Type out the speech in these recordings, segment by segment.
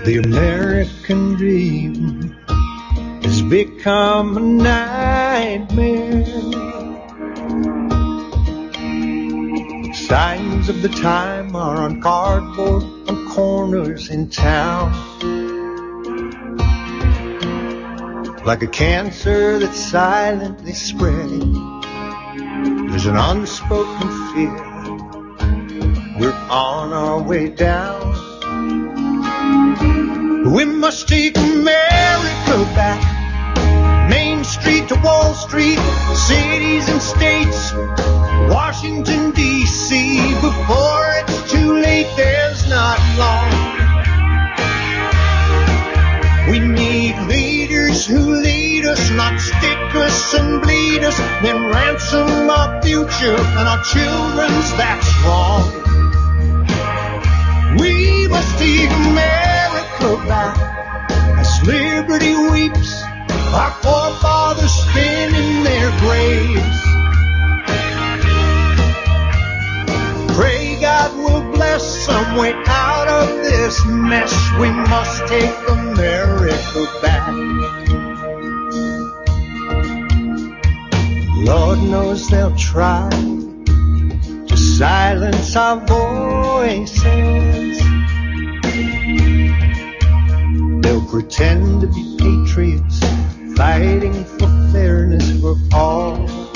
The American dream has become a nightmare. Signs of the time are on cardboard on corners in town. Like a cancer that's silently spreading, there's an unspoken fear. We're on our way down. We must take America back. Main Street to Wall Street, cities and states, Washington, D.C. Before it's too late, there's not long. We need leaders who lead us, not stick us and bleed us, then ransom our future and our children's, that's wrong. We must take America back as liberty weeps, our forefathers spin in their graves. Pray God will bless some way out of this mess. We must take America back. Lord knows they'll try to silence our voices. They'll pretend to be patriots, fighting for fairness for all.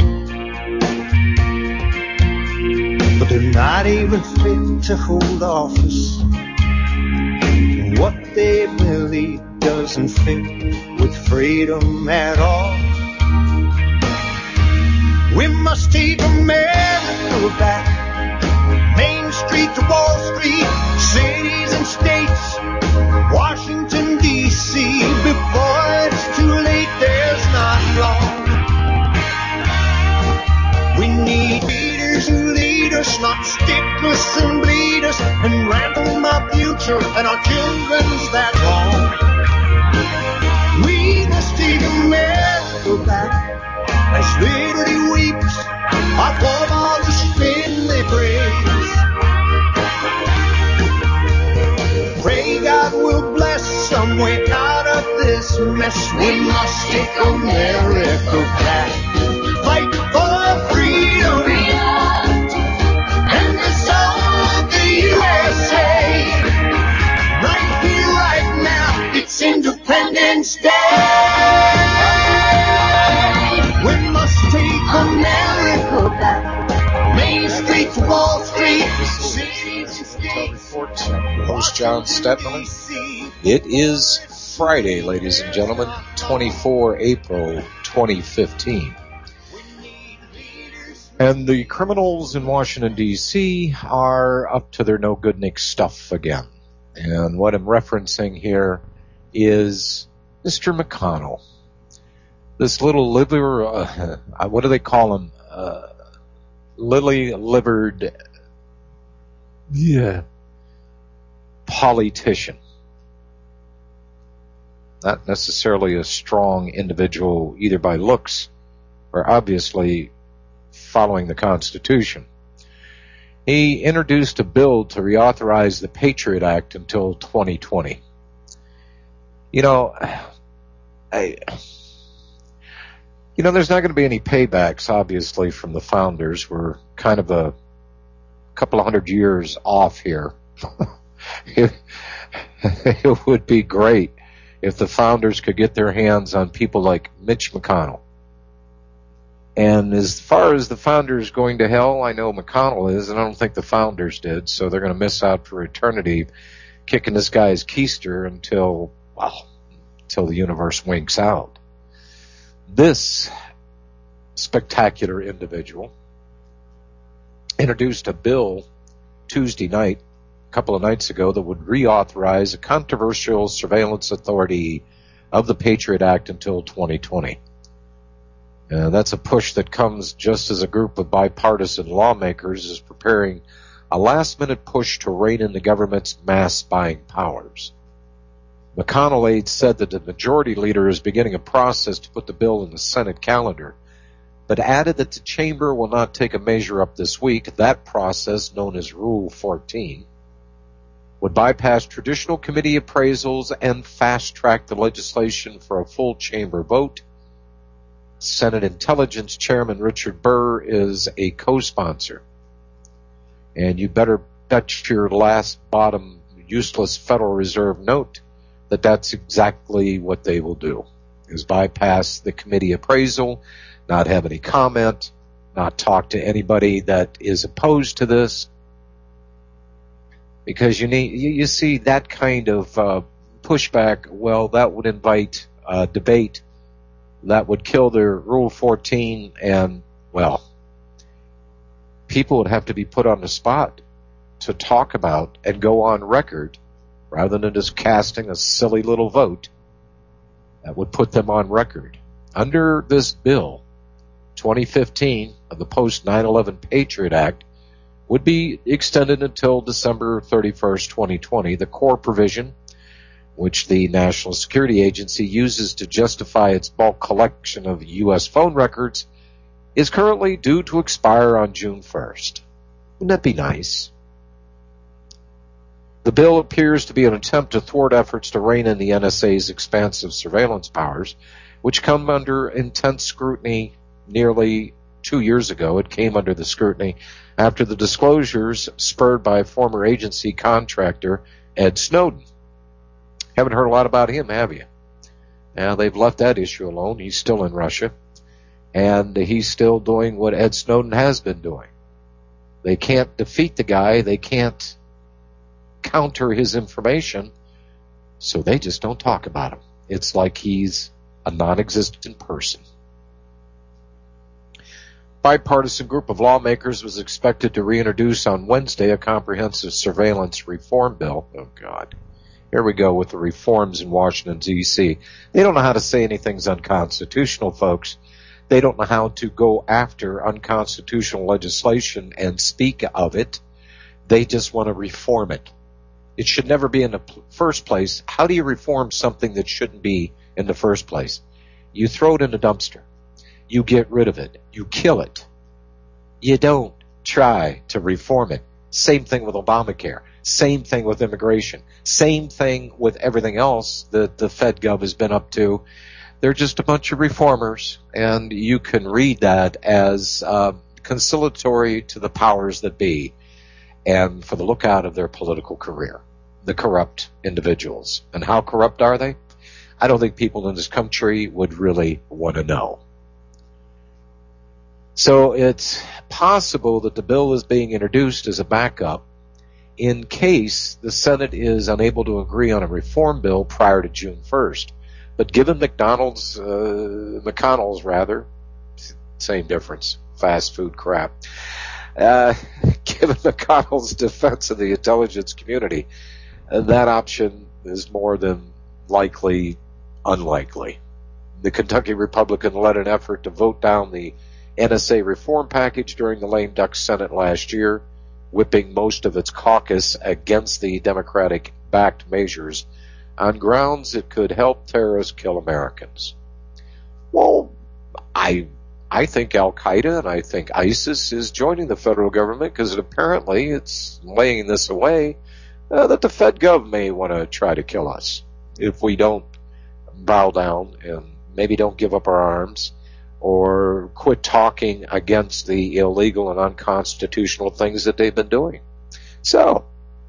But they're not even fit to hold office. And what they believe doesn't fit with freedom at all. We must take America back. Main Street to Wall Street, cities and states, Washington, D.C. Before it's too late, there's not long. We need leaders who lead us, not stick us and bleed us, and ransom our future and our children's, that wrong. We must take America back as liberty weeps, our forefathers spin their graves. Pray God will bless some way out of this mess. We must take America back. Fight for freedom and the soul of the USA. Right here, right now, it's Independence Day. We must take America back. Main Street to Wall Street, cities and states. I'm your host, John Stetman. It is Friday, ladies and gentlemen, 24 April 2015. And the criminals in Washington, D.C. are up to their no-good-nick stuff again. And what I'm referencing here is Mr. McConnell. This little liver, what do they call him? Lily-livered politician. Not necessarily a strong individual either by looks or obviously following the Constitution. He introduced a bill to reauthorize the Patriot Act until 2020. You know, there's not going to be any paybacks, obviously, from the founders. We're kind of a couple of 100 years off here. It would be great if the founders could get their hands on people like Mitch McConnell. And as far as the founders going to hell, I know McConnell is, and I don't think the founders did, so they're going to miss out for eternity kicking this guy's keister until the universe winks out. This spectacular individual introduced a bill Tuesday night, a couple of nights ago, that would reauthorize a controversial surveillance authority of the Patriot Act until 2020. That's a push that comes just as a group of bipartisan lawmakers is preparing a last-minute push to rein in the government's mass spying powers. McConnell aides said that the majority leader is beginning a process to put the bill in the Senate calendar, but added that the chamber will not take a measure up this week. That process, known as Rule 14, would bypass traditional committee appraisals and fast-track the legislation for a full chamber vote. Senate Intelligence Chairman Richard Burr is a co-sponsor. And you better bet your last bottom useless Federal Reserve note that that's exactly what they will do, is bypass the committee appraisal, not have any comment, not talk to anybody that is opposed to this. Because you see that kind of pushback, well, that would invite debate. That would kill their Rule 14, and, well, people would have to be put on the spot to talk about and go on record rather than just casting a silly little vote. That would put them on record. Under this bill, 2015 of the post 9/11 Patriot Act would be extended until December 31st, 2020. The core provision, which the National Security Agency uses to justify its bulk collection of U.S. phone records, is currently due to expire on June 1st. Wouldn't that be nice? The bill appears to be an attempt to thwart efforts to rein in the NSA's expansive surveillance powers, which come under intense scrutiny. Nearly 2 years ago, it came under the scrutiny after the disclosures spurred by former agency contractor Ed Snowden. Haven't heard a lot about him, have you? Now, they've left that issue alone. He's still in Russia, and he's still doing what Ed Snowden has been doing. They can't defeat the guy. They can't counter his information, so they just don't talk about him. It's like he's a non-existent person. Bipartisan group of lawmakers was expected to reintroduce on Wednesday a comprehensive surveillance reform bill. Oh, God. Here we go with the reforms in Washington, D.C. They don't know how to say anything's unconstitutional, folks. They don't know how to go after unconstitutional legislation and speak of it. They just want to reform it. It should never be in the first place. How do you reform something that shouldn't be in the first place? You throw it in the dumpster. You get rid of it. You kill it. You don't try to reform it. Same thing with Obamacare. Same thing with immigration. Same thing with everything else that the FedGov has been up to. They're just a bunch of reformers, and you can read that as conciliatory to the powers that be and for the lookout of their political career, the corrupt individuals. And how corrupt are they? I don't think people in this country would really want to know. So it's possible that the bill is being introduced as a backup in case the Senate is unable to agree on a reform bill prior to June 1st. But given McConnell's, same difference, fast food crap. Given McConnell's defense of the intelligence community, that option is more than likely unlikely. The Kentucky Republican led an effort to vote down the NSA reform package during the lame duck Senate last year, whipping most of its caucus against the Democratic-backed measures on grounds it could help terrorists kill Americans. Well, I think Al-Qaeda and I think ISIS is joining the federal government because apparently it's laying this away that the FedGov may want to try to kill us if we don't bow down and maybe don't give up our arms or quit talking against the illegal and unconstitutional things that they've been doing. So,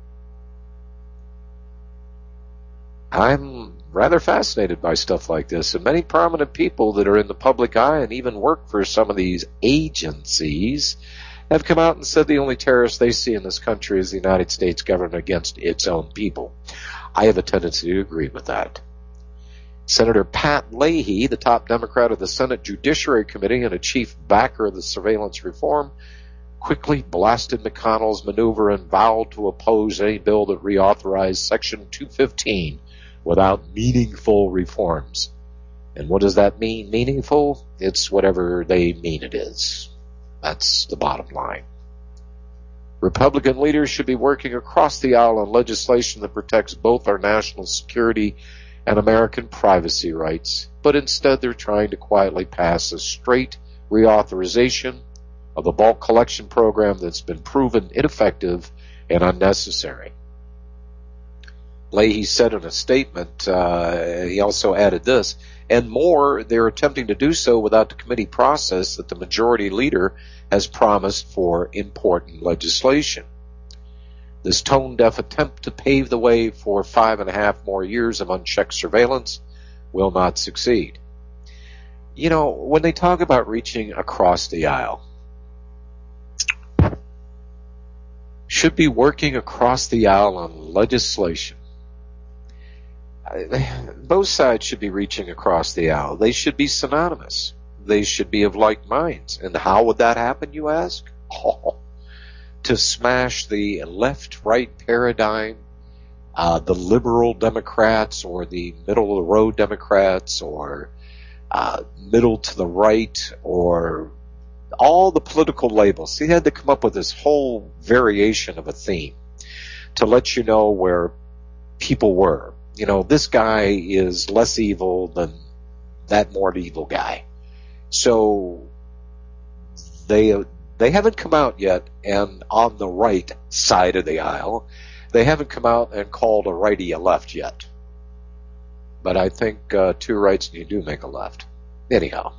I'm rather fascinated by stuff like this, and many prominent people that are in the public eye and even work for some of these agencies have come out and said the only terrorist they see in this country is the United States government against its own people. I have a tendency to agree with that. Senator Pat Leahy, the top Democrat of the Senate Judiciary Committee and a chief backer of the surveillance reform, quickly blasted McConnell's maneuver and vowed to oppose any bill that reauthorized Section 215 without meaningful reforms. And what does that mean, meaningful? It's whatever they mean it is. That's the bottom line. Republican leaders should be working across the aisle on legislation that protects both our national security and American privacy rights, but instead they're trying to quietly pass a straight reauthorization of a bulk collection program that's been proven ineffective and unnecessary. Leahy said in a statement, he also added this, and more, they're attempting to do so without the committee process that the majority leader has promised for important legislation. This tone-deaf attempt to pave the way for 5.5 more years of unchecked surveillance will not succeed. You know, when they talk about reaching across the aisle, should be working across the aisle on legislation. Both sides should be reaching across the aisle. They should be synonymous. They should be of like minds. And how would that happen, you ask? To smash the left-right paradigm, the liberal Democrats or the middle-of-the-road Democrats or middle to the right or all the political labels. He had to come up with this whole variation of a theme to let you know where people were. You know, this guy is less evil than that more evil guy. So they haven't come out yet, and on the right side of the aisle, they haven't come out and called a righty a left yet. But I think two rights and you do make a left. Anyhow.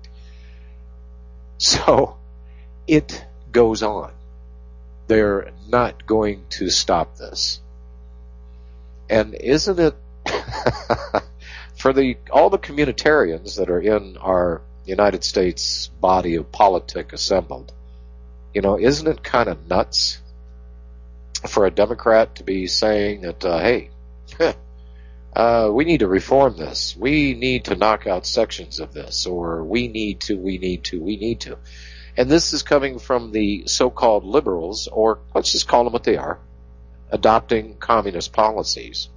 So it goes on. They're not going to stop this. And isn't it for all the communitarians that are in our United States body of politic assembled, you know, isn't it kind of nuts for a Democrat to be saying that, hey, we need to reform this. We need to knock out sections of this, or we need to. And this is coming from the so-called liberals, or let's just call them what they are, adopting communist policies.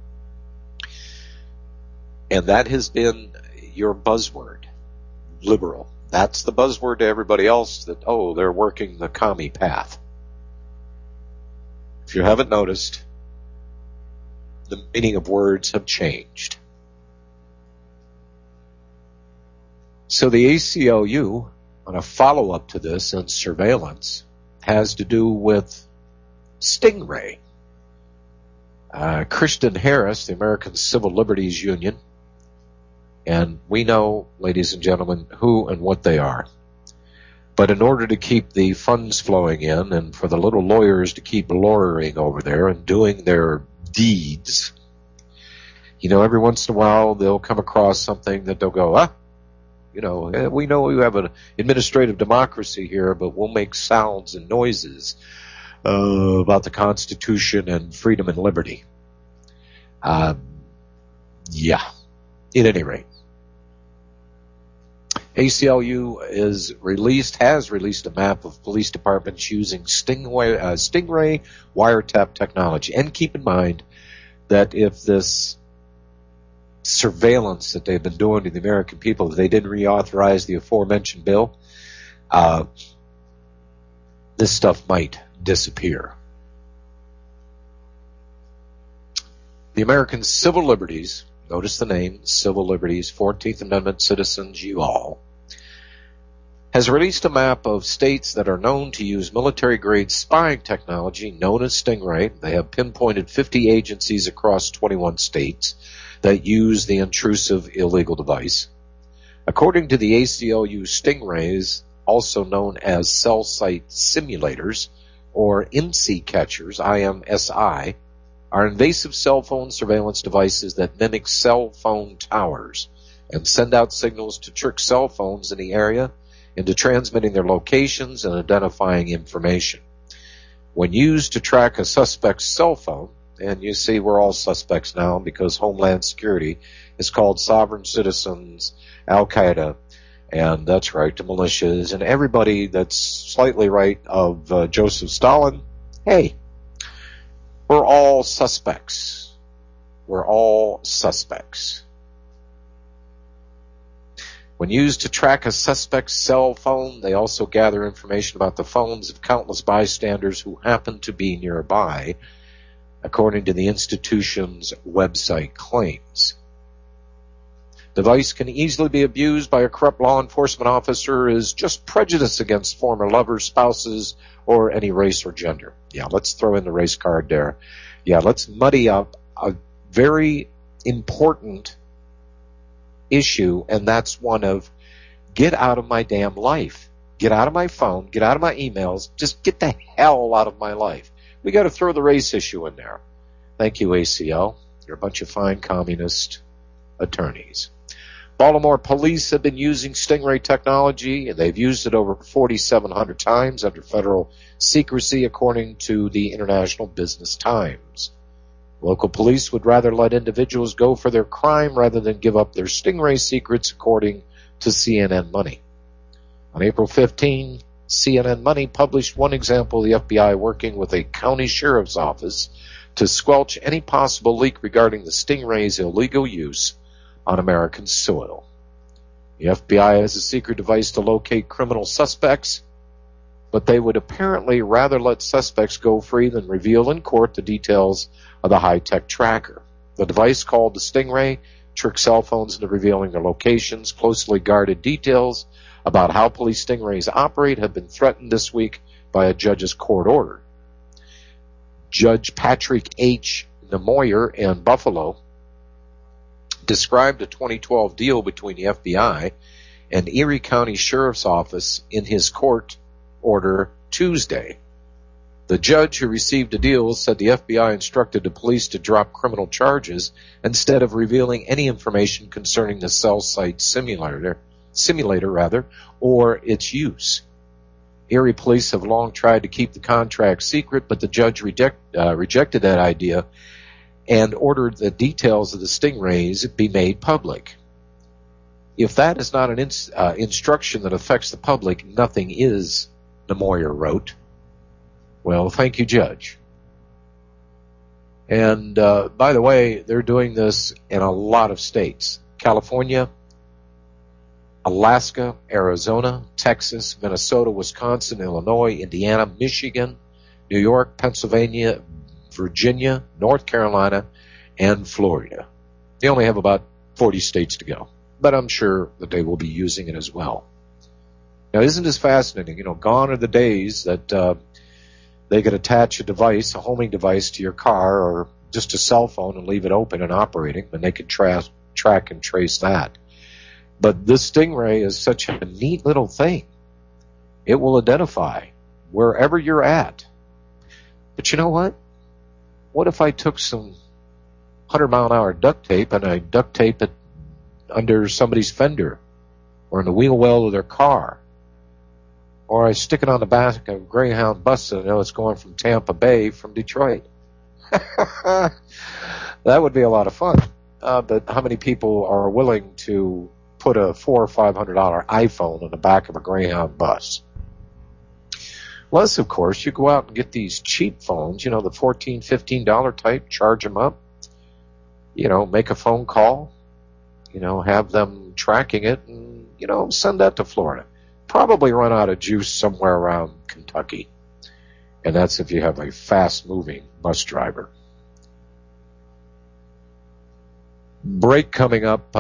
And that has been your buzzword, liberal. That's the buzzword to everybody else that, oh, they're working the commie path. If you haven't noticed, the meaning of words have changed. So the ACLU, on a follow-up to this and surveillance, has to do with Stingray. Christian Harris, the American Civil Liberties Union, and we know, ladies and gentlemen, who and what they are. But in order to keep the funds flowing in and for the little lawyers to keep lawyering over there and doing their deeds, you know, every once in a while they'll come across something that they'll go, you know, we know we have an administrative democracy here, but we'll make sounds and noises about the Constitution and freedom and liberty. Yeah, at any rate. ACLU has released a map of police departments using Stingray wiretap technology. And keep in mind that if this surveillance that they've been doing to the American people, if they didn't reauthorize the aforementioned bill, this stuff might disappear. The American Civil Liberties, notice the name, Civil Liberties, 14th Amendment citizens, you all, has released a map of states that are known to use military-grade spying technology known as Stingray. They have pinpointed 50 agencies across 21 states that use the intrusive illegal device. According to the ACLU, Stingrays, also known as cell site simulators, or IMSI catchers, IMSI, are invasive cell phone surveillance devices that mimic cell phone towers and send out signals to trick cell phones in the area into transmitting their locations and identifying information. When used to track a suspect's cell phone, and you see we're all suspects now because Homeland Security is called sovereign citizens, Al-Qaeda, and that's right, the militias, and everybody that's slightly right of Joseph Stalin. Hey, we're all suspects. We're all suspects. When used to track a suspect's cell phone, they also gather information about the phones of countless bystanders who happen to be nearby, according to the institution's website claims. The device can easily be abused by a corrupt law enforcement officer as just prejudice against former lovers, spouses, or any race or gender. Yeah, let's throw in the race card there. Yeah, let's muddy up a very important issue, and that's one of get out of my damn life. Get out of my phone. Get out of my emails. Just get the hell out of my life. We got to throw the race issue in there. Thank you, ACL. You're a bunch of fine communist attorneys. Baltimore police have been using Stingray technology, and they've used it over 4,700 times under federal secrecy, according to the International Business Times. Local police would rather let individuals go for their crime rather than give up their Stingray secrets, according to CNN Money. On April 15, CNN Money published one example of the FBI working with a county sheriff's office to squelch any possible leak regarding the Stingray's illegal use on American soil. The FBI has a secret device to locate criminal suspects, but they would apparently rather let suspects go free than reveal in court the details of the high-tech tracker. The device, called the Stingray, tricks cell phones into revealing their locations. Closely guarded details about how police Stingrays operate have been threatened this week by a judge's court order. Judge Patrick H. Nemoyer in Buffalo described a 2012 deal between the FBI and Erie County Sheriff's Office in his court order Tuesday. The judge who received the deal said the FBI instructed the police to drop criminal charges instead of revealing any information concerning the cell site simulator, or its use. Erie police have long tried to keep the contract secret, but the judge rejected that idea and ordered the details of the Stingrays be made public. If that is not an instruction that affects the public, nothing is, Nemoyer wrote. Well, thank you, Judge. And by the way, they're doing this in a lot of states. California, Alaska, Arizona, Texas, Minnesota, Wisconsin, Illinois, Indiana, Michigan, New York, Pennsylvania, Virginia, North Carolina, and Florida. They only have about 40 states to go, but I'm sure that they will be using it as well. Now, isn't this fascinating? You know, gone are the days that they could attach a device, a homing device, to your car or just a cell phone and leave it open and operating, and they could track and trace that. But this Stingray is such a neat little thing. It will identify wherever you're at. But you know what? What if I took some 100-mile-an-hour duct tape and I duct tape it under somebody's fender or in the wheel well of their car? Or I stick it on the back of a Greyhound bus so I know it's going from Tampa Bay from Detroit. That would be a lot of fun. But how many people are willing to put a $400 or $500 iPhone on the back of a Greyhound bus? Unless, of course, you go out and get these cheap phones, you know, the $14, $15 type, charge them up, you know, make a phone call, you know, have them tracking it, and, you know, send that to Florida. Probably run out of juice somewhere around Kentucky. And that's if you have a fast-moving bus driver. Break coming up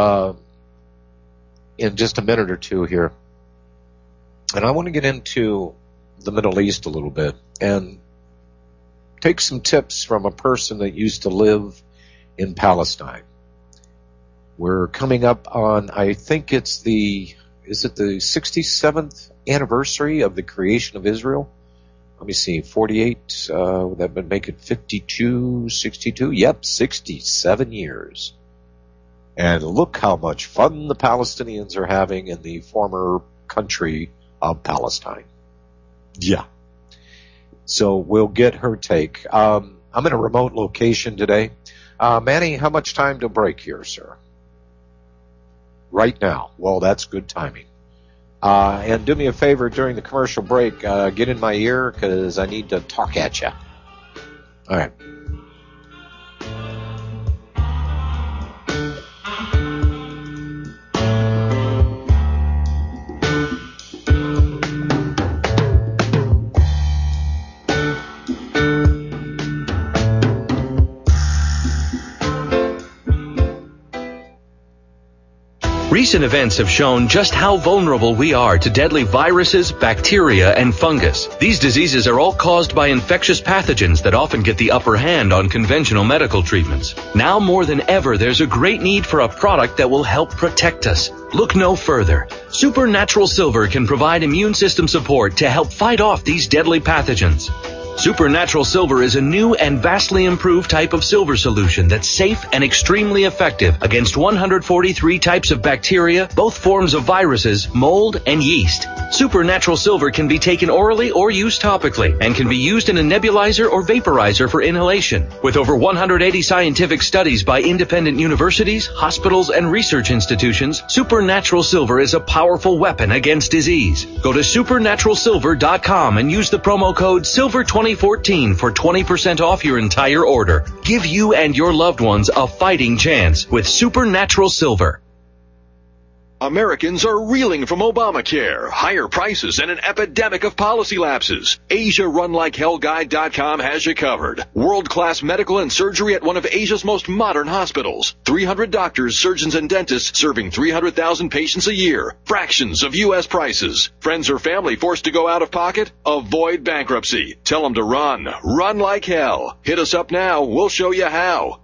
in just a minute or two here. And I want to get into the Middle East a little bit and take some tips from a person that used to live in Palestine. We're coming up on, I think it's the 67th anniversary of the creation of Israel? Let me see, 48, that would make it 52, 62? Yep, 67 years. And look how much fun the Palestinians are having in the former country of Palestine. Yeah. So we'll get her take. I'm in a remote location today. Manny, how much time to break here, sir? Right now. Well, that's good timing. And do me a favor during the commercial break, get in my ear because I need to talk at you. All right. Recent events have shown just how vulnerable we are to deadly viruses, bacteria, and fungus. These diseases are all caused by infectious pathogens that often get the upper hand on conventional medical treatments. Now more than ever, there's a great need for a product that will help protect us. Look no further. Supernatural Silver can provide immune system support to help fight off these deadly pathogens. Supernatural Silver is a new and vastly improved type of silver solution that's safe and extremely effective against 143 types of bacteria, both forms of viruses, mold, and yeast. Supernatural Silver can be taken orally or used topically and can be used in a nebulizer or vaporizer for inhalation. With over 180 scientific studies by independent universities, hospitals, and research institutions, Supernatural Silver is a powerful weapon against disease. Go to supernaturalsilver.com and use the promo code SILVER2014 for 20% off your entire order. Give you and your loved ones a fighting chance with Supernatural Silver. Americans are reeling from Obamacare, higher prices, and an epidemic of policy lapses. AsiaRunLikeHellGuide.com has you covered. World-class medical and surgery at one of Asia's most modern hospitals. 300 doctors, surgeons, and dentists serving 300,000 patients a year. Fractions of U.S. prices. Friends or family forced to go out of pocket? Avoid bankruptcy. Tell them to run. Run like hell. Hit us up now. We'll show you how.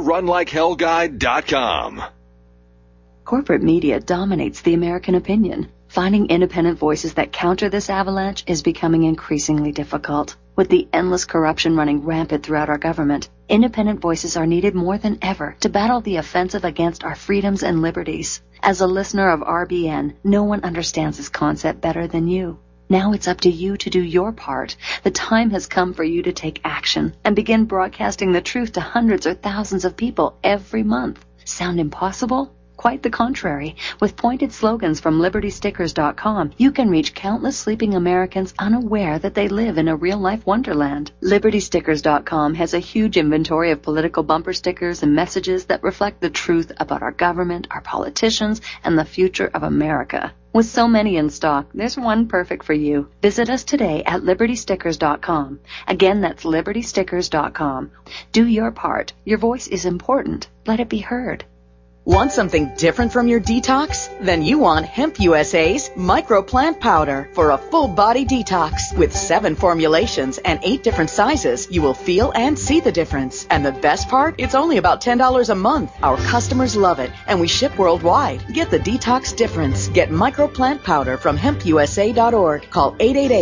AsiaRunLikeHellGuide.com. Corporate media dominates the American opinion. Finding independent voices that counter this avalanche is becoming increasingly difficult. With the endless corruption running rampant throughout our government, independent voices are needed more than ever to battle the offensive against our freedoms and liberties. As a listener of RBN, no one understands this concept better than you. Now it's up to you to do your part. The time has come for you to take action and begin broadcasting the truth to hundreds or thousands of people every month. Sound impossible? Quite the contrary. With pointed slogans from LibertyStickers.com, you can reach countless sleeping Americans unaware that they live in a real-life wonderland. LibertyStickers.com has a huge inventory of political bumper stickers and messages that reflect the truth about our government, our politicians, and the future of America. With so many in stock, there's one perfect for you. Visit us today at LibertyStickers.com. Again, that's LibertyStickers.com. Do your part. Your voice is important. Let it be heard. Want something different from your detox? Then you want Hemp USA's MicroPlant Powder for a full body detox. With 7 formulations and 8 different sizes, you will feel and see the difference. And the best part? It's only about $10 a month. Our customers love it, and we ship worldwide. Get the detox difference. Get MicroPlant Powder from HempUSA.org. Call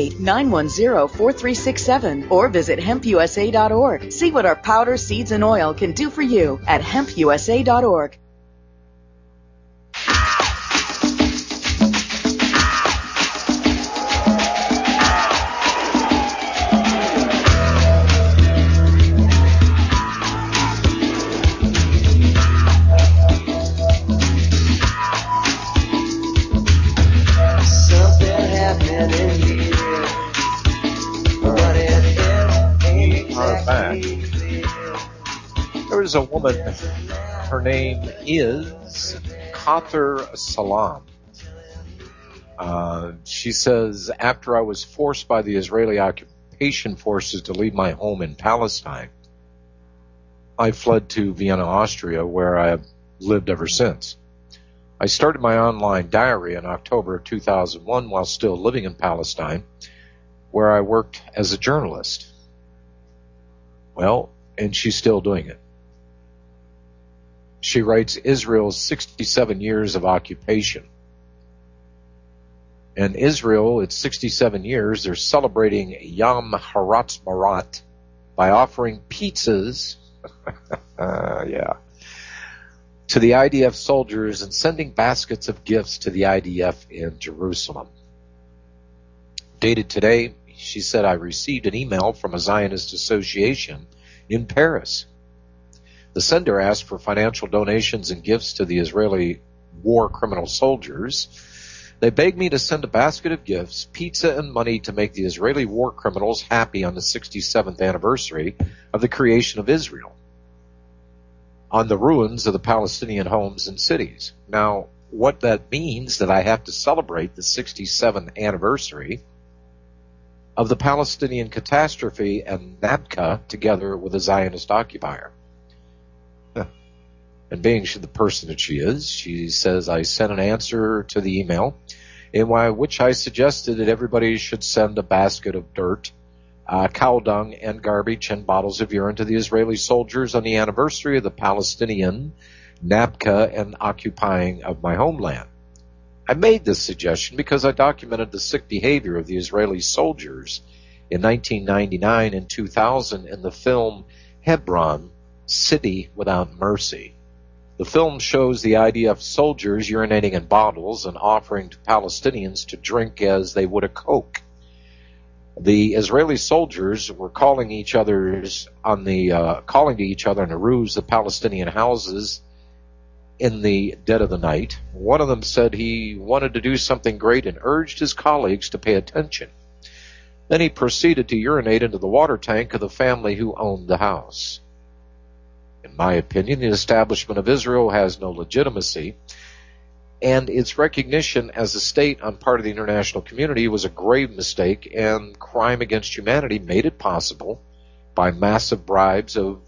888-910-4367 or visit HempUSA.org. See what our powder, seeds, and oil can do for you at HempUSA.org. There's a woman, her name is Khater Salam. She says, after I was forced by the Israeli occupation forces to leave my home in Palestine, I fled to Vienna, Austria, where I have lived ever since. I started my online diary in October of 2001 while still living in Palestine, where I worked as a journalist. Well, and she's still doing it. She writes Israel's 67 years of occupation. And Israel, its 67 years, they're celebrating Yom Haratzmaut by offering pizzas to the IDF soldiers and sending baskets of gifts to the IDF in Jerusalem. Dated today, she said, I received an email from a Zionist association in Paris. The sender asked for financial donations and gifts to the Israeli war criminal soldiers. They begged me to send a basket of gifts, pizza, and money to make the Israeli war criminals happy on the 67th anniversary of the creation of Israel on the ruins of the Palestinian homes and cities. Now, what that means that I have to celebrate the 67th anniversary of the Palestinian catastrophe and Nakba together with a Zionist occupier. And being the person that she is, she says, I sent an answer to the email in which I suggested that everybody should send a basket of dirt, cow dung, and garbage and bottles of urine to the Israeli soldiers on the anniversary of the Palestinian Nakba and occupying of my homeland. I made this suggestion because I documented the sick behavior of the Israeli soldiers in 1999 and 2000 in the film Hebron, City Without Mercy. The film shows the IDF soldiers urinating in bottles and offering to Palestinians to drink as they would a Coke. The Israeli soldiers were calling to each other in the roofs of Palestinian houses in the dead of the night. One of them said he wanted to do something great and urged his colleagues to pay attention. Then he proceeded to urinate into the water tank of the family who owned the house. In my opinion, the establishment of Israel has no legitimacy, and its recognition as a state on part of the international community was a grave mistake, and crime against humanity made it possible by massive bribes of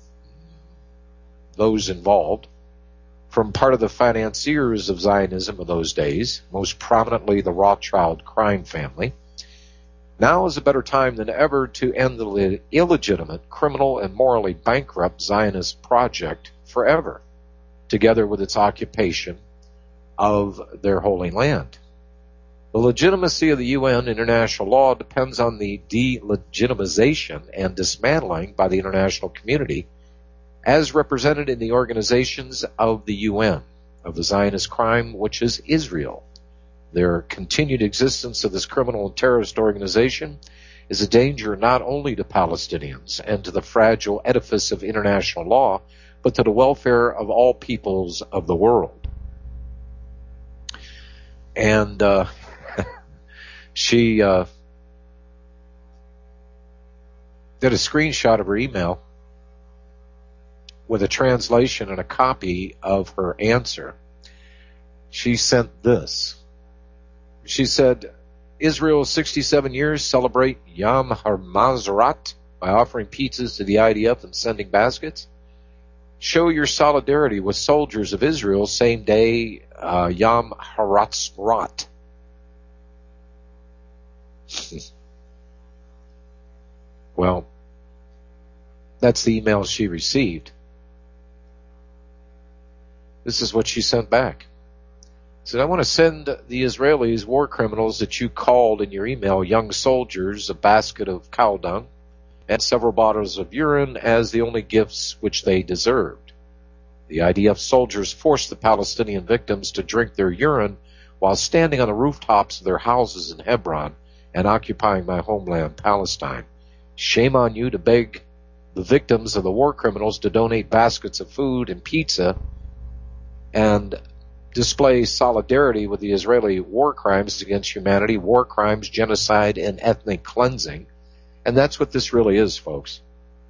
those involved from part of the financiers of Zionism of those days, most prominently the Rothschild crime family. Now is a better time than ever to end the illegitimate, criminal, and morally bankrupt Zionist project forever, together with its occupation of their holy land. The legitimacy of the UN international law depends on the delegitimization and dismantling by the international community, as represented in the organizations of the UN, of the Zionist crime, which is Israel. Their continued existence of this criminal and terrorist organization is a danger not only to Palestinians and to the fragile edifice of international law, but to the welfare of all peoples of the world. And she did a screenshot of her email with a translation and a copy of her answer. She sent this. She said, Israel's 67 years celebrate Yom HaMazorat by offering pizzas to the IDF and sending baskets. Show your solidarity with soldiers of Israel same day, Yom HaRatzrat. Well, that's the email she received. This is what she sent back. She said, I want to send the Israelis, war criminals that you called in your email, young soldiers, a basket of cow dung and several bottles of urine as the only gifts which they deserved. The IDF soldiers forced the Palestinian victims to drink their urine while standing on the rooftops of their houses in Hebron and occupying my homeland, Palestine. Shame on you to beg the victims of the war criminals to donate baskets of food and pizza and display solidarity with the Israeli war crimes against humanity, war crimes, genocide, and ethnic cleansing. And that's what this really is, folks.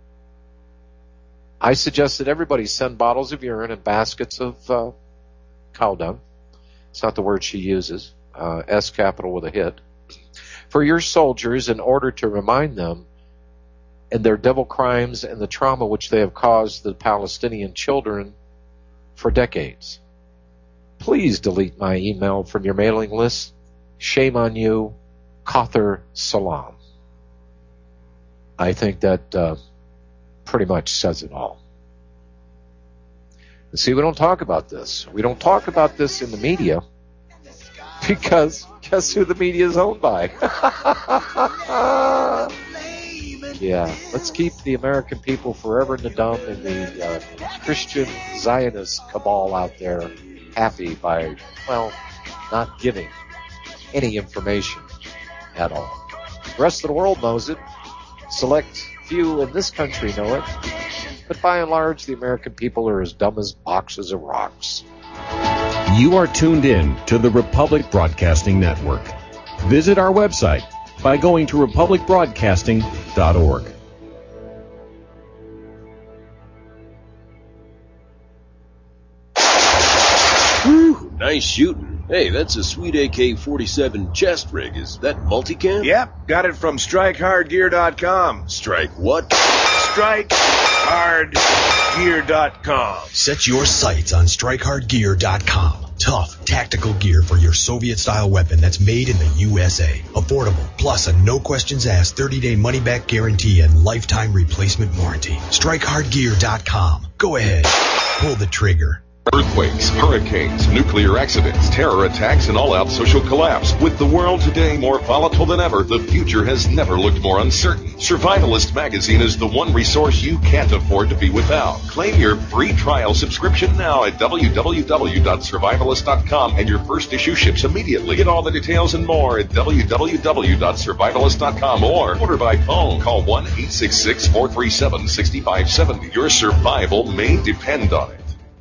I suggest that everybody send bottles of urine and baskets of cow dung. It's not the word she uses, S capital with a hit, for your soldiers in order to remind them and their devil crimes and the trauma which they have caused the Palestinian children for decades. Please delete my email from your mailing list. Shame on you, Kother Salam. I think that pretty much says it all. And see, we don't talk about this. We don't talk about this in the media because guess who the media is owned by? Yeah, let's keep the American people forever in the dumb and the Christian Zionist cabal out there happy by, well, not giving any information at all. The rest of the world knows it. Select few in this country know it. But by and large, the American people are as dumb as boxes of rocks. You are tuned in to the Republic Broadcasting Network. Visit our website by going to republicbroadcasting.org. Whew, nice shooting. Hey, that's a sweet AK-47 chest rig. Is that multicam? Yep, got it from StrikeHardGear.com. Strike what? Strike StrikeHardGear.com. Set your sights on StrikeHardGear.com. Tough, tactical gear for your Soviet-style weapon that's made in the USA. Affordable, plus a no-questions-asked 30-day money-back guarantee and lifetime replacement warranty. StrikeHardGear.com. Go ahead. Pull the trigger. Earthquakes, hurricanes, nuclear accidents, terror attacks, and all-out social collapse. With the world today more volatile than ever, the future has never looked more uncertain. Survivalist magazine is the one resource you can't afford to be without. Claim your free trial subscription now at www.survivalist.com, and your first issue ships immediately. Get all the details and more at www.survivalist.com or order by phone. Call 1-866-437-6570. Your survival may depend on it.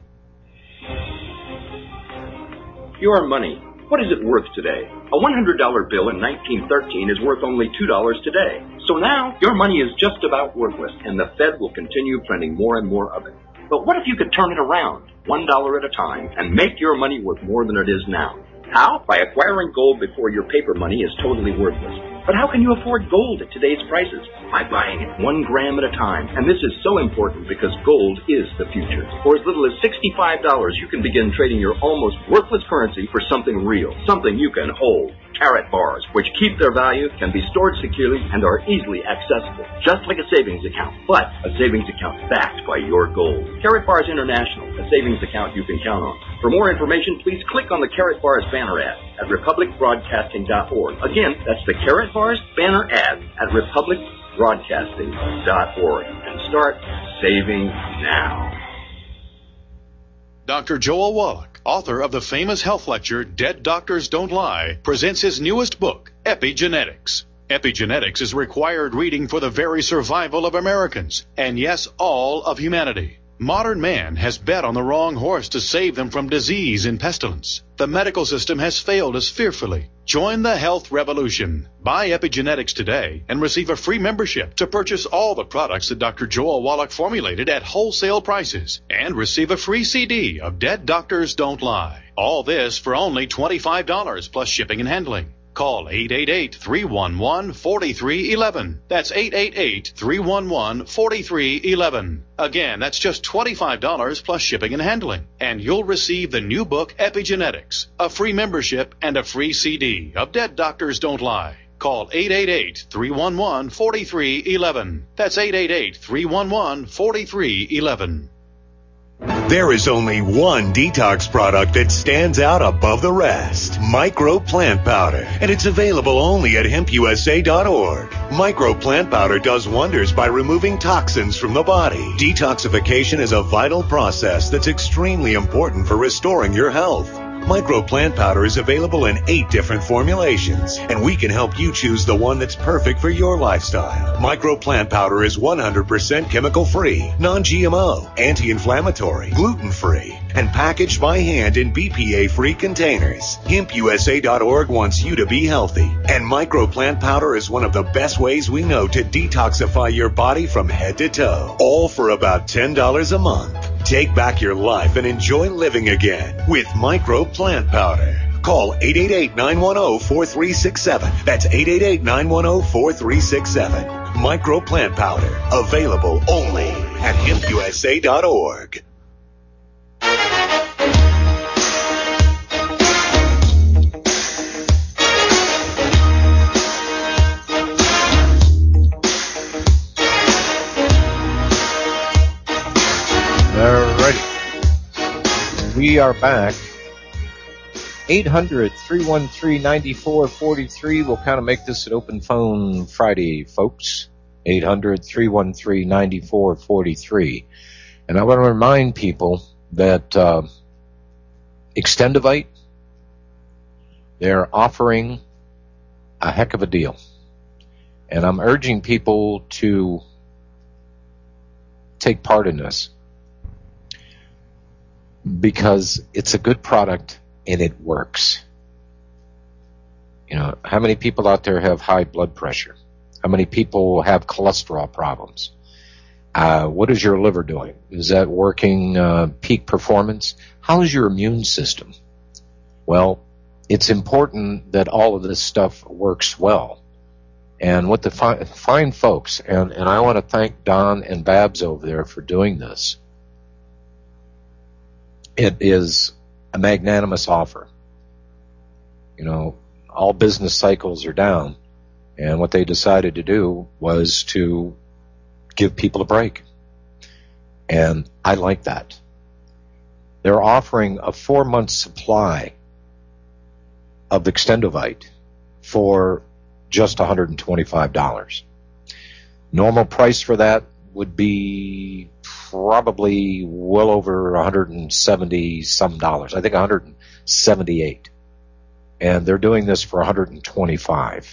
Your money. What is it worth today? A $100 bill in 1913 is worth only $2 today. So now, your money is just about worthless, and the Fed will continue printing more and more of it. But what if you could turn it around, $1 at a time, and make your money worth more than it is now? How? By acquiring gold before your paper money is totally worthless. But how can you afford gold at today's prices? By buying it 1 gram at a time. And this is so important because gold is the future. For as little as $65, you can begin trading your almost worthless currency for something real, something you can hold. Carrot bars, which keep their value, can be stored securely, and are easily accessible, just like a savings account, but a savings account backed by your gold. Carrot Bars International, a savings account you can count on. For more information, please click on the Carrot Bars banner ad at republicbroadcasting.org. Again, that's the Carrot Bars banner ad at republicbroadcasting.org. And start saving now. Dr. Joel Wallach, author of the famous health lecture, Dead Doctors Don't Lie, presents his newest book, Epigenetics. Epigenetics is required reading for the very survival of Americans, and yes, all of humanity. Modern man has bet on the wrong horse to save them from disease and pestilence. The medical system has failed us fearfully. Join the health revolution. Buy Epigenetics today and receive a free membership to purchase all the products that Dr. Joel Wallach formulated at wholesale prices, and receive a free CD of Dead Doctors Don't Lie. All this for only $25 plus shipping and handling. Call 888-311-4311. That's 888-311-4311. Again, that's just $25 plus shipping and handling. And you'll receive the new book, Epigenetics, a free membership, and a free CD of Dead Doctors Don't Lie. Call 888-311-4311. That's 888-311-4311. There is only one detox product that stands out above the rest. Micro Plant Powder. And it's available only at hempusa.org. Micro Plant Powder does wonders by removing toxins from the body. Detoxification is a vital process that's extremely important for restoring your health. Micro Plant Powder is available in 8 different formulations, and we can help you choose the one that's perfect for your lifestyle. Micro Plant Powder is 100% chemical-free, non-GMO, anti-inflammatory, gluten-free, and packaged by hand in BPA-free containers. HempUSA.org wants you to be healthy, and Micro Plant Powder is one of the best ways we know to detoxify your body from head to toe, all for about $10 a month. Take back your life and enjoy living again with Micro Plant Powder. Call 888-910-4367. That's 888-910-4367. Micro Plant Powder. Available only at hempusa.org. We are back. 800-313-9443. We'll kind of make this an open phone Friday, folks. 800-313-9443. And I want to remind people that Extendivite, they're offering a heck of a deal. And I'm urging people to take part in this, because it's a good product and it works. You know, how many people out there have high blood pressure? How many people have cholesterol problems? What is your liver doing? Is that working peak performance? How is your immune system? Well, it's important that all of this stuff works well. And what the fine folks, and I want to thank Don and Babs over there for doing this. It is a magnanimous offer. You know, all business cycles are down, and what they decided to do was to give people a break. And I like that. They're offering a 4-month supply of Extendovite for just $125. Normal price for that would be probably well over $170 some dollars. I think $178. And they're doing this for $125.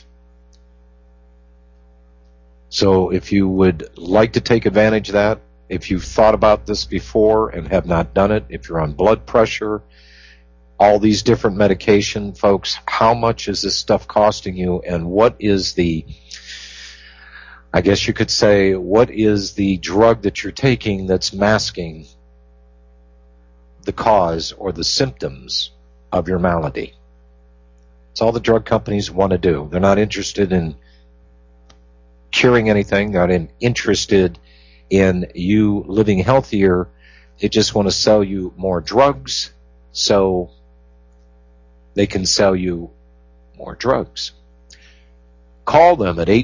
So if you would like to take advantage of that, if you've thought about this before and have not done it, if you're on blood pressure, all these different medication, folks, how much is this stuff costing you, and what is the, I guess you could say, what is the drug that you're taking that's masking the cause or the symptoms of your malady? It's all the drug companies want to do. They're not interested in curing anything, not interested in you living healthier. They just want to sell you more drugs so they can sell you more drugs. Call them at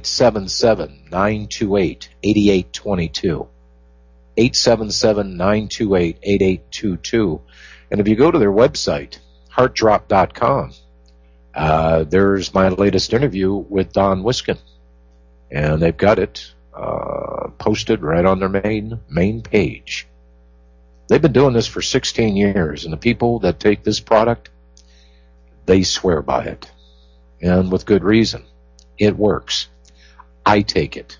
877-928-8822. 877-928-8822. And if you go to their website, heartdrop.com, there's my latest interview with Don Wiskin. And they've got it posted right on their main page. They've been doing this for 16 years, and the people that take this product, they swear by it. And with good reason. It works. I take it.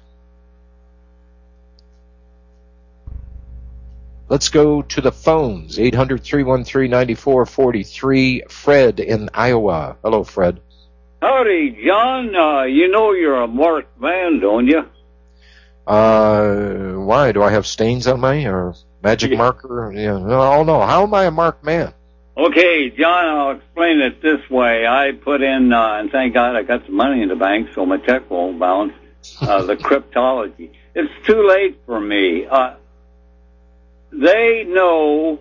Let's go to the phones. 800-313-9443. Fred in Iowa. Hello, Fred. Howdy, John. You know you're a marked man, don't you? Why? Do I have stains on my or magic marker? Yeah. Oh, no. How am I a marked man? Okay, John, I'll explain it this way. I put in, and thank God I got some money in the bank so my check won't bounce, the cryptology. It's too late for me. They know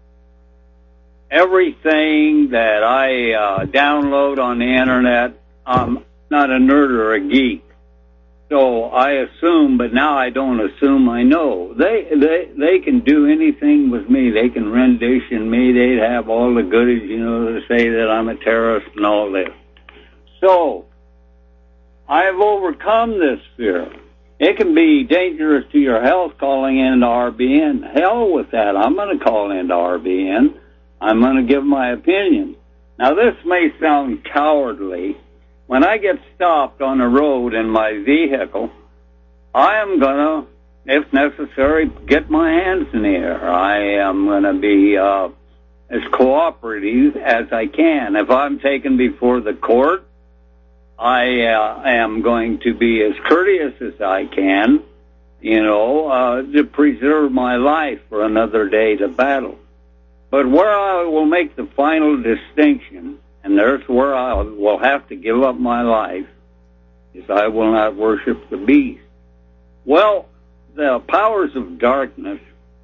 everything that I download on the internet. I'm not a nerd or a geek. So I assume, but now I don't assume, I know. They can do anything with me. They can rendition me. They'd have all the goodies, you know, to say that I'm a terrorist and all this. So I've overcome this fear. It can be dangerous to your health calling into RBN. Hell with that. I'm going to call into RBN. I'm going to give my opinion. Now, this may sound cowardly. When I get stopped on the road in my vehicle, I am going to, if necessary, get my hands in the air. I am going to be as cooperative as I can. If I'm taken before the court, I am going to be as courteous as I can, you know, to preserve my life for another day to battle. But where I will make the final distinction, and there's where I will have to give up my life, is I will not worship the beast. Well, the powers of darkness,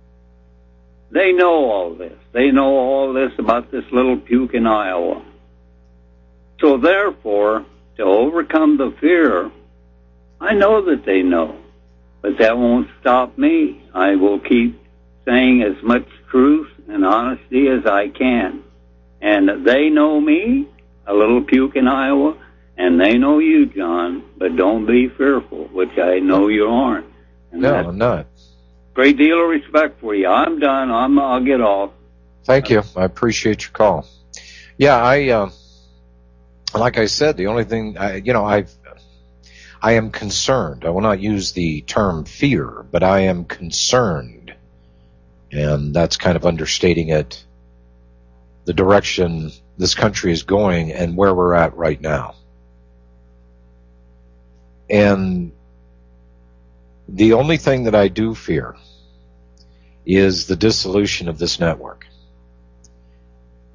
they know all this. They know all this about this little puke in Iowa. So therefore, to overcome the fear, I know that they know, but that won't stop me. I will keep saying as much truth and honesty as I can. And they know me, a little puke in Iowa, and they know you, John, but don't be fearful, which I know you aren't. And no, I'm not. Great deal of respect for you. I'm done. I'll get off. Thank you. I appreciate your call. Yeah, like I said, the only thing, I am concerned. I will not use the term fear, but I am concerned. And that's kind of understating it, the direction this country is going and where we're at right now. And the only thing that I do fear is the dissolution of this network.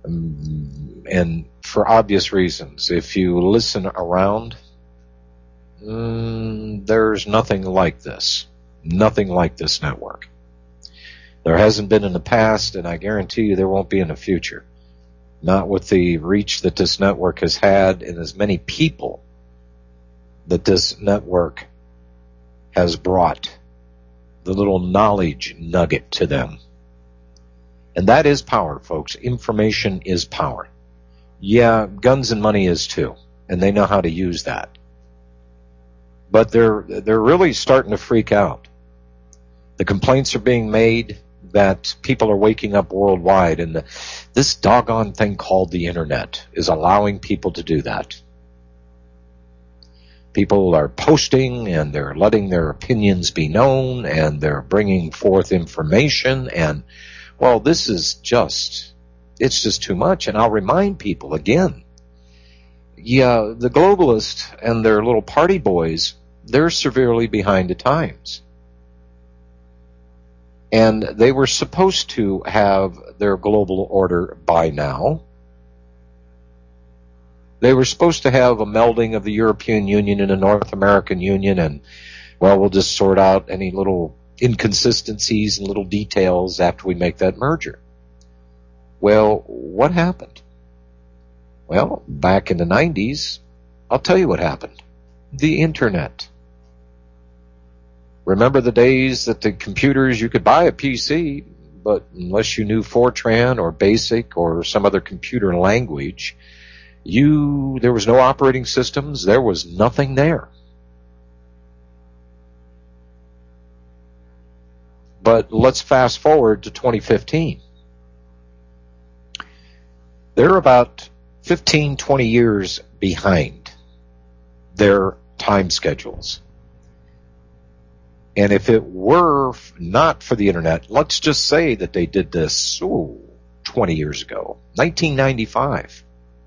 And for obvious reasons. If you listen around, there's nothing like this. Nothing like this network. There hasn't been in the past, and I guarantee you there won't be in the future. Not with the reach that this network has had and as many people that this network has brought the little knowledge nugget to them. And that is power, folks. Information is power. Yeah, guns and money is too, and they know how to use that. But they're really starting to freak out. The complaints are being made that people are waking up worldwide, and this doggone thing called the internet is allowing people to do that. People are posting, and they're letting their opinions be known, and they're bringing forth information, and, well, this is just, it's just too much. And I'll remind people again, yeah, the globalists and their little party boys, they're severely behind the times. And they were supposed to have their global order by now. They were supposed to have a melding of the European Union and the North American Union, and, well, we'll just sort out any little inconsistencies and little details after we make that merger. Well, what happened? Well, back in the 90s, I'll tell you what happened. The Internet. Remember the days that the computers, you could buy a PC, but unless you knew Fortran or BASIC or some other computer language, there was no operating systems, there was nothing there. But let's fast forward to 2015. They're about 15, 20 years behind their time schedules. And if it were not for the internet, let's just say that they did this 20 years ago, 1995.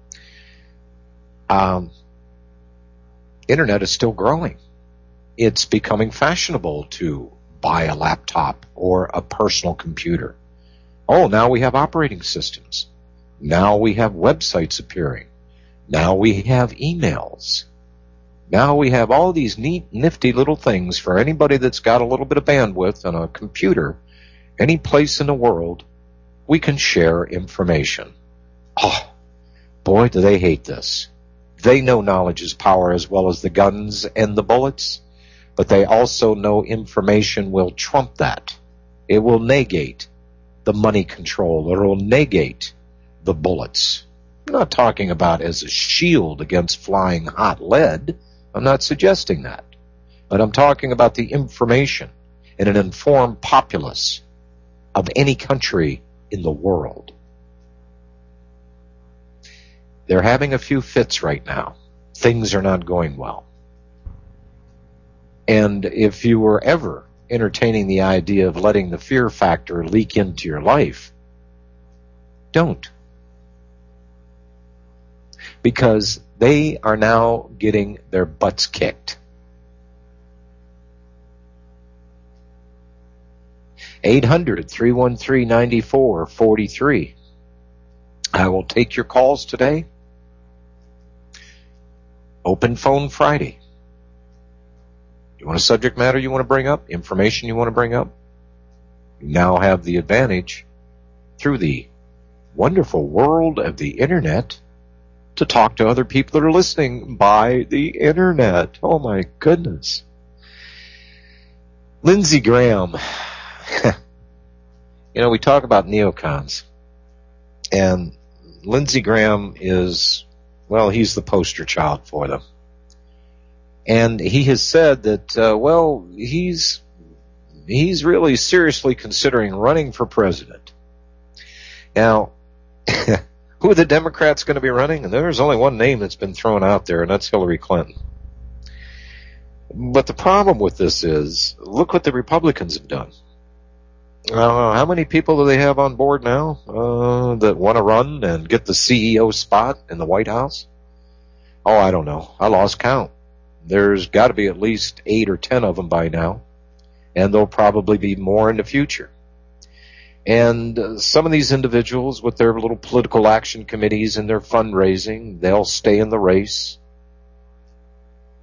Internet is still growing. It's becoming fashionable to buy a laptop or a personal computer. Oh, now we have operating systems. Now we have websites appearing. Now we have emails. Now we have all these neat, nifty little things for anybody that's got a little bit of bandwidth on a computer, any place in the world, we can share information. Oh, boy, do they hate this. They know knowledge is power as well as the guns and the bullets, but they also know information will trump that. It will negate the money control, or it will negate the bullets. I'm not talking about as a shield against flying hot lead. I'm not suggesting that. But I'm talking about the information in an informed populace of any country in the world. They're having a few fits right now. Things are not going well. And if you were ever entertaining the idea of letting the fear factor leak into your life, don't. Because they are now getting their butts kicked. 800-313-9443. I will take your calls today. Open phone Friday. You want a subject matter you want to bring up? Information you want to bring up? You now have the advantage through the wonderful world of the Internet to talk to other people that are listening by the Internet. Oh, my goodness. Lindsey Graham. You know, we talk about neocons. And Lindsey Graham is, well, he's the poster child for them. And he has said that, well, he's really seriously considering running for president. Now, who are the Democrats going to be running? And there's only one name that's been thrown out there, and that's Hillary Clinton. But the problem with this is, look what the Republicans have done. How many people do they have on board now that want to run and get the CEO spot in the White House? Oh, I don't know. I lost count. There's got to be at least 8 or 10 of them by now, and there'll probably be more in the future. And some of these individuals with their little political action committees and their fundraising, they'll stay in the race.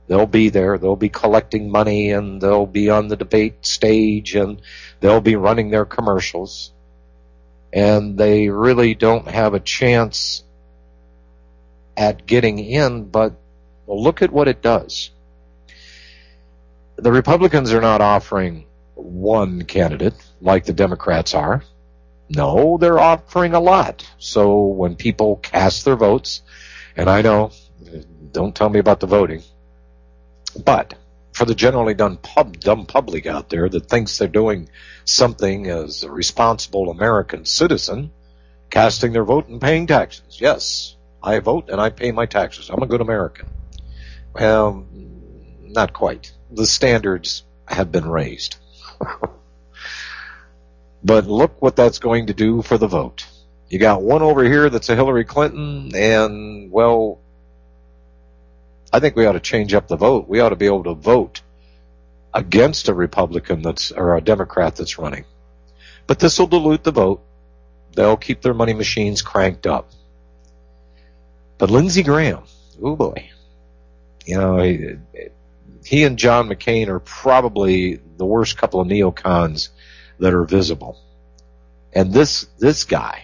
They'll be there. They'll be collecting money, and they'll be on the debate stage, and they'll be running their commercials. And they really don't have a chance at getting in, but look at what it does. The Republicans are not offering one candidate like the Democrats are. No, they're offering a lot. So when people cast their votes, and I know, don't tell me about the voting, but for the generally dumb public out there that thinks they're doing something as a responsible American citizen, casting their vote and paying taxes. Yes, I vote and I pay my taxes. I'm a good American. Well, not quite. The standards have been raised. But look what that's going to do for the vote. You got one over here that's a Hillary Clinton, and, well, I think we ought to change up the vote. We ought to be able to vote against a Republican or a Democrat that's running. But this will dilute the vote. They'll keep their money machines cranked up. But Lindsey Graham, oh boy, you know, he and John McCain are probably the worst couple of neocons that are visible. And this guy,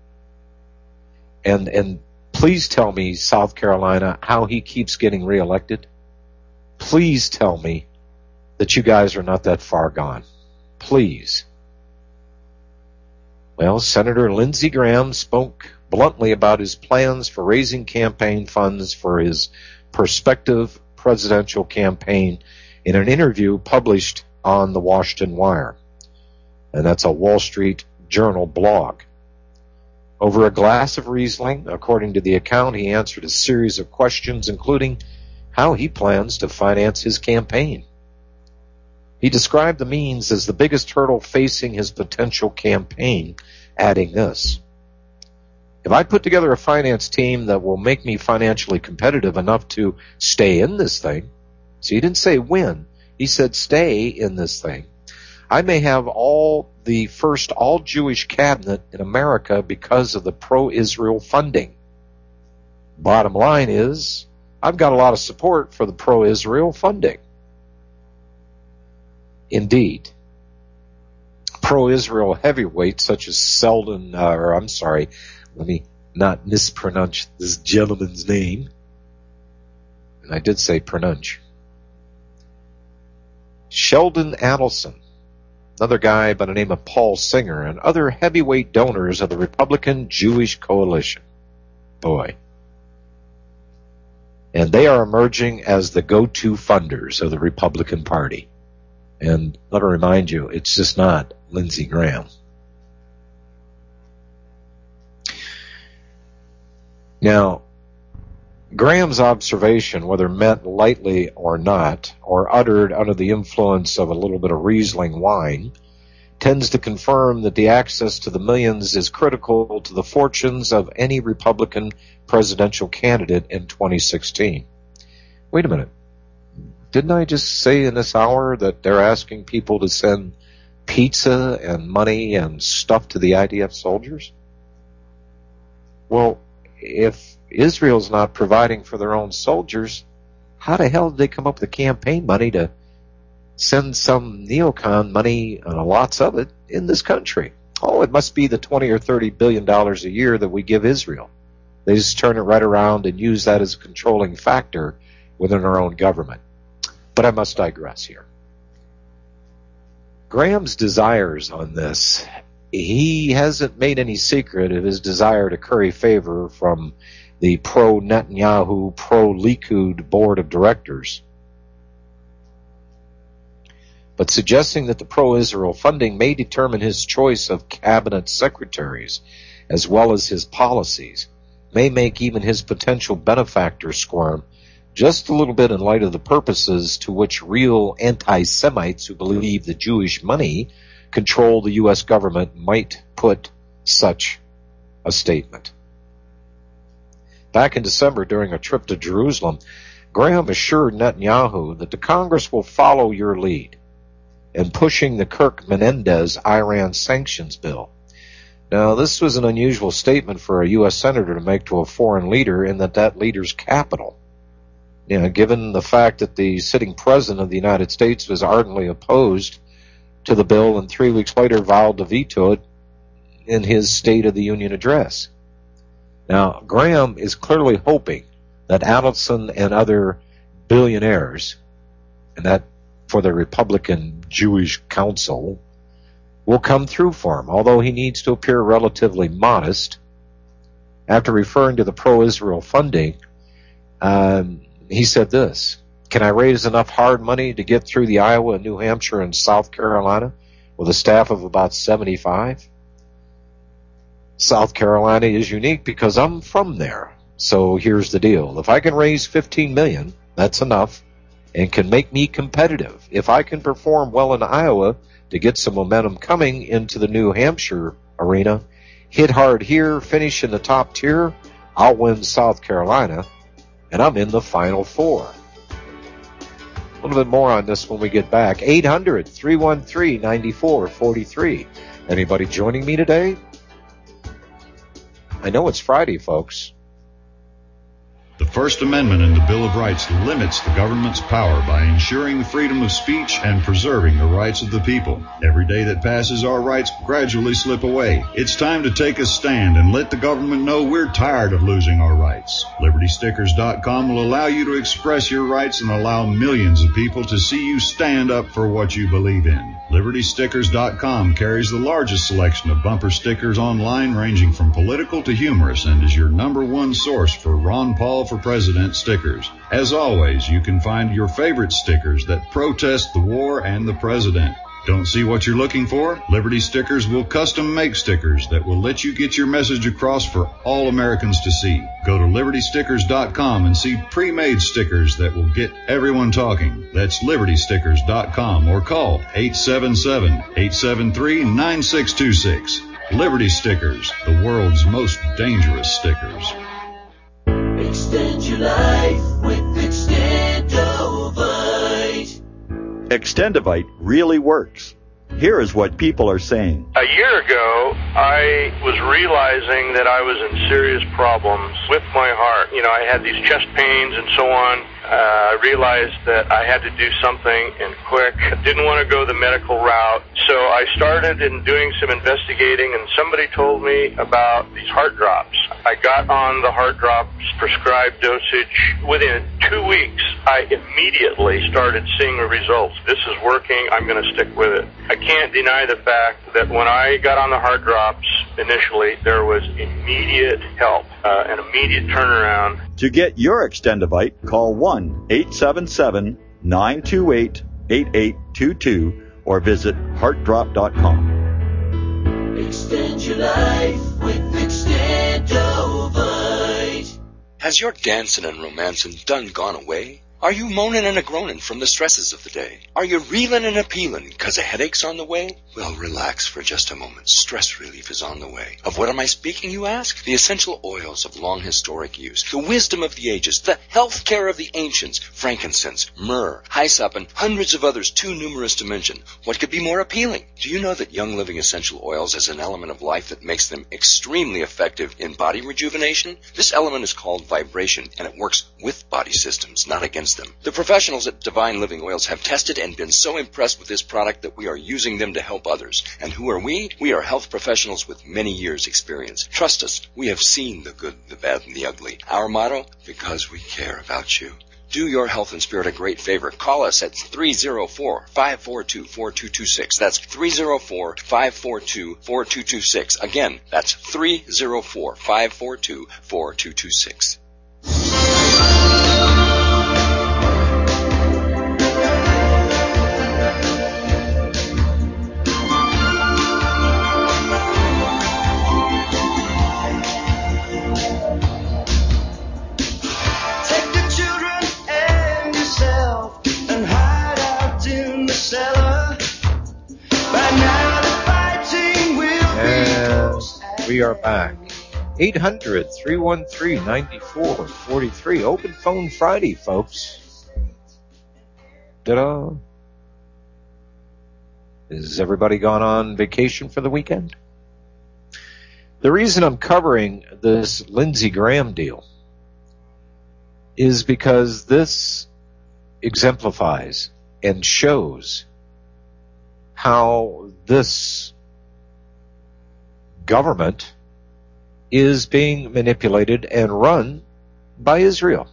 and please tell me, South Carolina, how he keeps getting reelected. Please tell me that you guys are not that far gone. Please. Well, Senator Lindsey Graham spoke bluntly about his plans for raising campaign funds for his prospective presidential campaign in an interview published on the Washington Wire. And that's a Wall Street Journal blog. Over a glass of Riesling, according to the account, he answered a series of questions, including how he plans to finance his campaign. He described the means as the biggest hurdle facing his potential campaign, adding this: if I put together a finance team that will make me financially competitive enough to stay in this thing, so he didn't say win, he said stay in this thing, I may have the first all-Jewish cabinet in America because of the pro-Israel funding. Bottom line is, I've got a lot of support for the pro-Israel funding. Indeed. Pro-Israel heavyweights such as let me not mispronounce this gentleman's name. And I did say pronounce. Sheldon Adelson, another guy by the name of Paul Singer, and other heavyweight donors of the Republican Jewish Coalition. Boy. And they are emerging as the go-to funders of the Republican Party. And let me remind you, it's just not Lindsey Graham. Now, Graham's observation, whether meant lightly or not, or uttered under the influence of a little bit of Riesling wine, tends to confirm that the access to the millions is critical to the fortunes of any Republican presidential candidate in 2016. Wait a minute. Didn't I just say in this hour that they're asking people to send pizza and money and stuff to the IDF soldiers? Well, if Israel's not providing for their own soldiers, how the hell did they come up with the campaign money to send some neocon money, lots of it, in this country? Oh, it must be the $20 or $30 billion a year that we give Israel. They just turn it right around and use that as a controlling factor within our own government. But I must digress here. Graham's desires on this, he hasn't made any secret of his desire to curry favor from the pro-Netanyahu, pro-Likud board of directors. But suggesting that the pro-Israel funding may determine his choice of cabinet secretaries as well as his policies, may make even his potential benefactor squirm just a little bit in light of the purposes to which real anti-Semites who believe the Jewish money control the U.S. government might put such a statement. Back in December, during a trip to Jerusalem, Graham assured Netanyahu that the Congress will follow your lead in pushing the Kirk-Menendez Iran sanctions bill. Now, this was an unusual statement for a U.S. senator to make to a foreign leader in that leader's capital. given the fact that the sitting president of the United States was ardently opposed to the bill and 3 weeks later vowed to veto it in his State of the Union address. Now, Graham is clearly hoping that Adelson and other billionaires, and that for the Republican Jewish Council, will come through for him, although he needs to appear relatively modest. After referring to the pro-Israel funding, he said this: "Can I raise enough hard money to get through the Iowa, New Hampshire, and South Carolina with a staff of about 75? South Carolina is unique because I'm from there. So here's the deal. If I can raise $15 million, that's enough and can make me competitive. If I can perform well in Iowa to get some momentum coming into the New Hampshire arena, hit hard here, finish in the top tier, I'll win South Carolina, and I'm in the Final Four." A little bit more on this when we get back. 800-313-9443. Anybody joining me today? I know it's Friday, folks. The First Amendment in the Bill of Rights limits the government's power by ensuring the freedom of speech and preserving the rights of the people. Every day that passes, our rights gradually slip away. It's time to take a stand and let the government know we're tired of losing our rights. LibertyStickers.com will allow you to express your rights and allow millions of people to see you stand up for what you believe in. LibertyStickers.com carries the largest selection of bumper stickers online, ranging from political to humorous, and is your #1 source for Ron Paul for President stickers. As always, you can find your favorite stickers that protest the war and the president. Don't see what you're looking for? Liberty Stickers will custom make stickers that will let you get your message across for all Americans to see. Go to LibertyStickers.com and see pre-made stickers that will get everyone talking. That's LibertyStickers.com or call 877-873-9626. Liberty Stickers, the world's most dangerous stickers. Extend your life with Extendovite. Extendovite really works. Here is what people are saying. A year ago, I was realizing that I was in serious problems with my heart. I had these chest pains and so on. I realized that I had to do something and quick. I didn't want to go the medical route. So I started in doing some investigating, and somebody told me about these heart drops. I got on the heart drops prescribed dosage. Within 2 weeks, I immediately started seeing the results. This is working. I'm going to stick with it. I can't deny the fact that when I got on the heart drops initially, there was immediate help, an immediate turnaround. To get your Extendovite, call 1-877-928-8822 or visit heartdrop.com. Extend your life with Extendovite. Has your dancing and romancing done gone away? Are you moaning and a-groaning from the stresses of the day? Are you reeling and a-peeling 'cause a headache's on the way? Well, relax for just a moment. Stress relief is on the way. Of what am I speaking, you ask? The essential oils of long historic use, the wisdom of the ages, the health care of the ancients, frankincense, myrrh, hyssop, and hundreds of others too numerous to mention. What could be more appealing? Do you know that Young Living essential oils is an element of life that makes them extremely effective in body rejuvenation? This element is called vibration, and it works with body systems, not against them. The professionals at Divine Living Oils have tested and been so impressed with this product that we are using them to help others. And who are we? We are health professionals with many years' experience. Trust us, we have seen the good, the bad, and the ugly. Our motto? Because we care about you. Do your health and spirit a great favor. Call us at 304-542-4226. That's 304-542-4226. Again, that's 304-542-4226. We are back. 800-313-9443. Open phone Friday, folks. Ta-da. Is everybody gone on vacation for the weekend? The reason I'm covering this Lindsey Graham deal is because this exemplifies and shows how this government is being manipulated and run by Israel.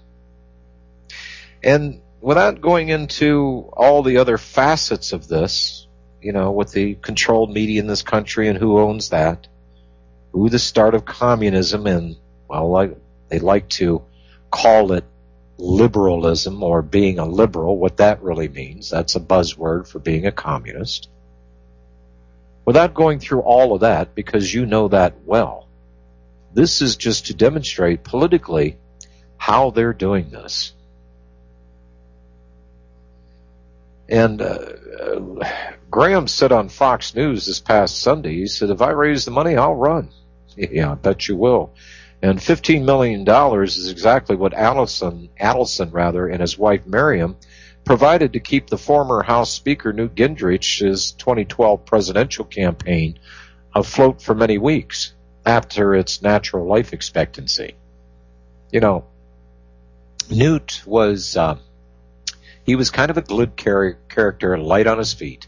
And without going into all the other facets of this, with the controlled media in this country and who owns that, who the start of communism and, they like to call it liberalism or being a liberal, what that really means. That's a buzzword for being a communist. Without going through all of that, because you know that well, this is just to demonstrate politically how they're doing this. And Graham said on Fox News this past Sunday, he said, if I raise the money, I'll run. Yeah, I bet you will. And $15 million is exactly what Adelson and his wife Miriam provided to keep the former House Speaker Newt Gingrich's 2012 presidential campaign afloat for many weeks after its natural life expectancy. Newt was, he was kind of a glib character, light on his feet.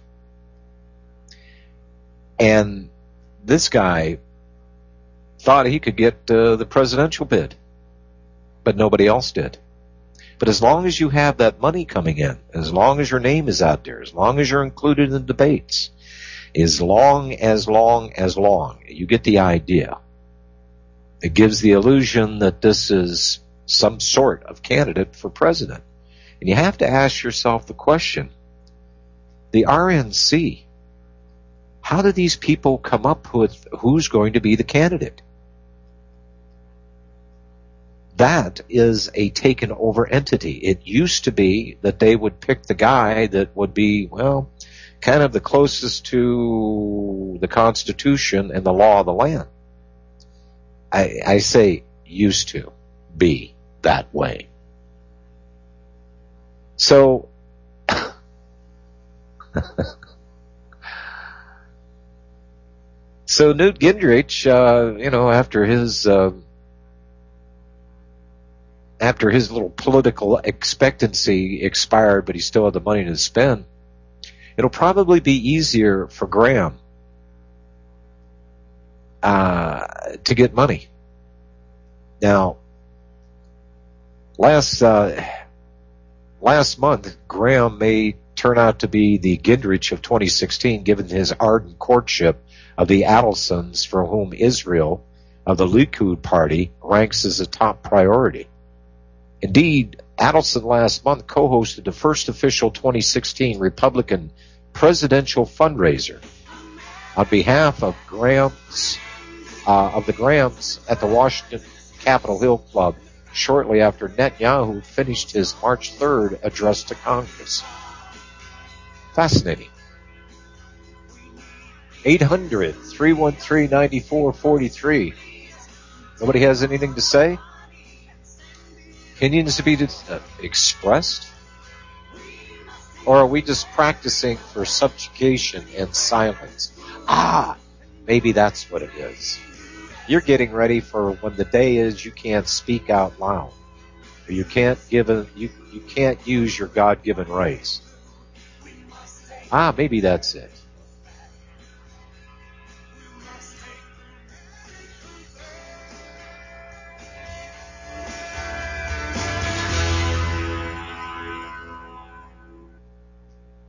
And this guy thought he could get the presidential bid, but nobody else did. But as long as you have that money coming in, as long as your name is out there, as long as you're included in the debates, as long, you get the idea. It gives the illusion that this is some sort of candidate for president. And you have to ask yourself the question, the RNC, how do these people come up with who's going to be the candidate? That is a taken over entity. It used to be that they would pick the guy that would be, kind of the closest to the Constitution and the law of the land. I say used to be that way. So, so Newt Gingrich, after his little political expectancy expired, but he still had the money to spend, it'll probably be easier for Graham to get money. Now, last month, Graham may turn out to be the Gingrich of 2016, given his ardent courtship of the Adelsons, for whom Israel of the Likud party ranks as a top priority. Indeed, Adelson last month co-hosted the first official 2016 Republican presidential fundraiser on behalf of the Grahams at the Washington Capitol Hill Club shortly after Netanyahu finished his March 3rd address to Congress. Fascinating. 800-313-9443. Nobody has anything to say? Opinions to be expressed? Or are we just practicing for subjugation and silence? Maybe that's what it is. You're getting ready for when the day is you can't speak out loud. Or you can't you can't use your God-given rights. Maybe that's it.